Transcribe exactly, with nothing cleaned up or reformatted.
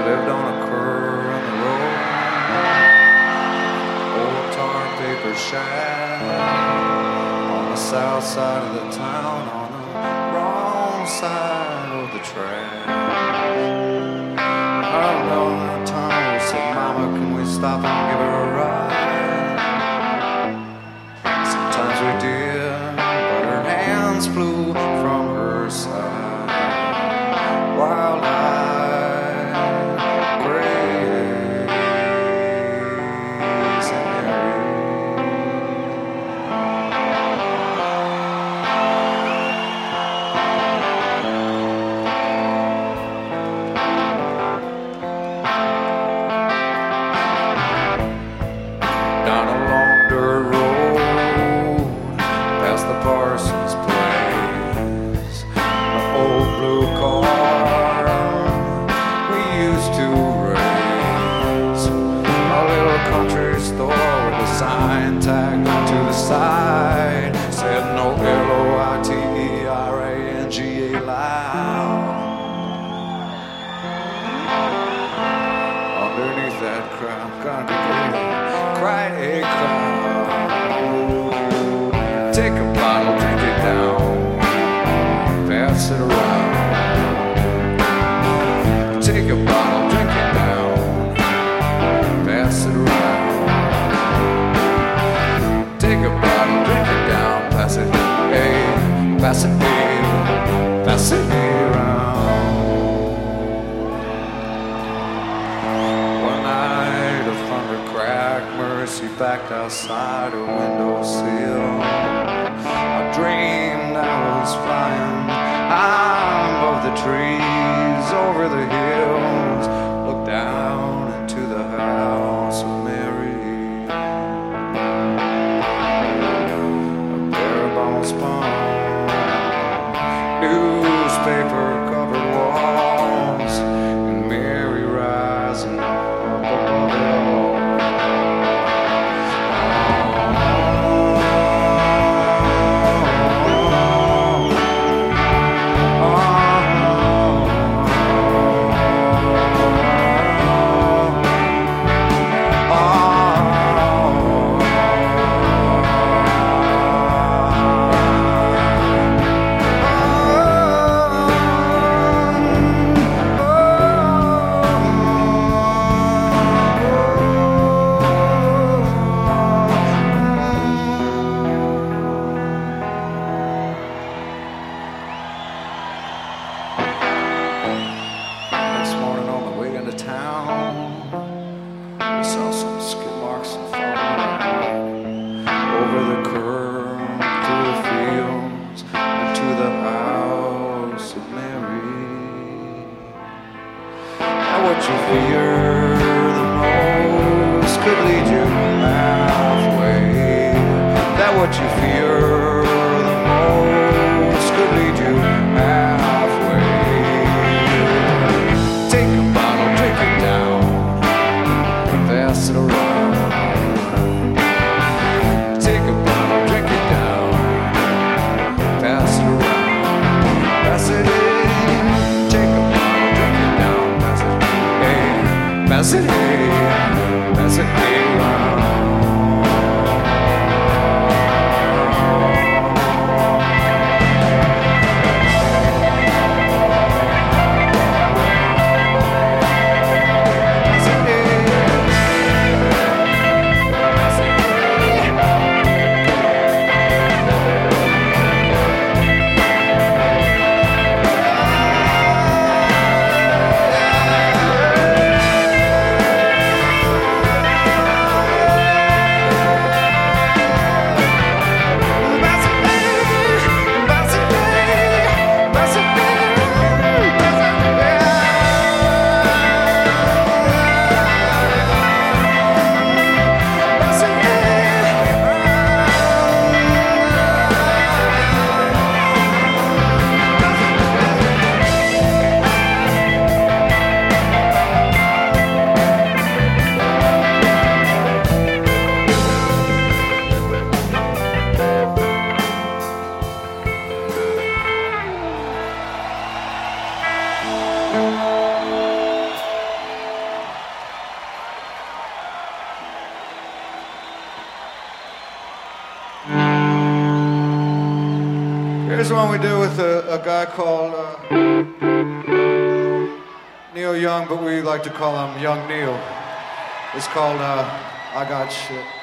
lived on a curve in the road, old tar paper shack on the south side of the town, on the wrong side of the track. I know that time we said, Mama, can we stop and give her a ride? Sometimes we did, but her hands flew from her side. Wild eyed, crazy Mary. Down a long dirt road, past the parson's place, an old blue car we used to race, a little country store with a sign tagged to the side said no L O I T E R A N G A loud. Underneath that crowd, congregate, cried a crowd. Take a bottle, drink it down, pass it around. Take a bottle, drink it down, pass it around. Take a bottle, drink it down, pass it, hey, pass it, hey, pass it around. One night a thunder cracked, Mercy backed outside her windowsill. I dreamed I was flying high above the trees, over the hills, looked down into the house of Mary. A bare bones palm, newspaper covered walls, and Mary rising up above it all. Next morning on the way into town, we saw some skid marks and falling over the curb, through the fields, and to the house of Mary. Now what you fear the most could lead you halfway. That what you fear the most could lead you halfway. Take a bottle, drink it down, pass it around. Take a bottle, drink it down, pass it around. Pass it in. Take a bottle, drink it down, pass it in. Pass it in, pass it around. Here's one we do with a, a guy called uh, Neil Young, but we like to call him Young Neil. It's called uh, I Got Shit.